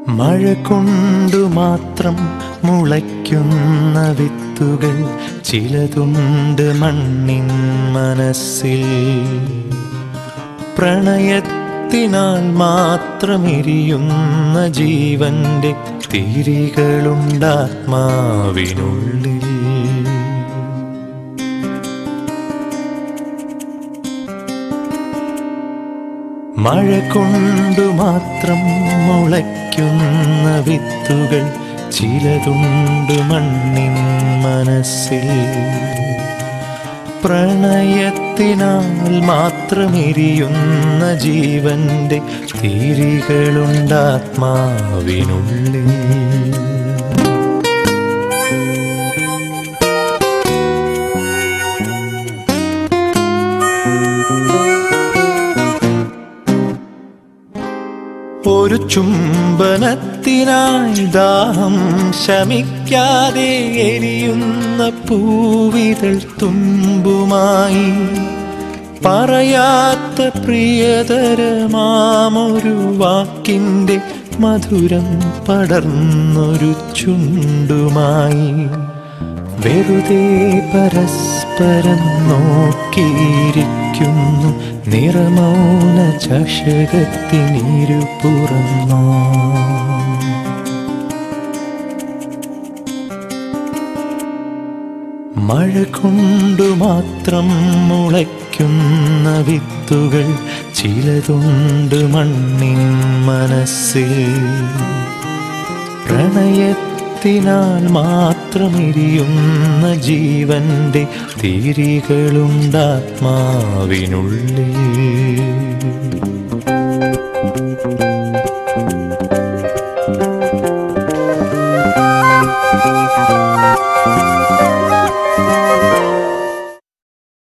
മഴ കൊണ്ടു മാത്രം മുളയ്ക്കുന്ന വിത്തുകൾ ചിലതുണ്ട് മണ്ണിൻ മനസ്സിൽ. പ്രണയത്തിനാൽ മാത്രമെരിയുന്ന ജീവന്റെ തിരികളുണ്ടാത്മാവിനുള്ളിൽ. മഴ കൊണ്ടു മാത്രം മുളയ്ക്കുന്ന വിത്തുകൾ ചിലതുണ്ട് മണ്ണിൻ മനസ്സിൽ. പ്രണയത്തിനാൽ മാത്രമെരിയുന്ന ജീവന്റെ തിരികളുണ്ടാത്മാവിനുള്ളിൽ. ഒരു ചുംബനത്തിനായി ദാഹം ശമിക്കാതെ എരിയുന്ന പൂവിതൾ തുമ്പുമായി പറയാത്ത പ്രിയതരമാമൊരു വാക്കിൻ്റെ മധുരം പടർന്നൊരു ചുണ്ടുമായി വെറുതെ പരസ്പരം നോക്കിയിരിക്കുന്നു നിറമൗന ചഷകത്തിനിരുപുറന്നോ. മഴ കൊണ്ടു മാത്രം മുളയ്ക്കുന്ന വിത്തുകൾ ചിലതുണ്ട് മണ്ണിൻ മനസ്സിൽ. പ്രണയത്തിനാൽ മാത്രമെരിയുന്ന ജീവന്റെ തിരികളുണ്ടാത്മാവിനുള്ളിൽ.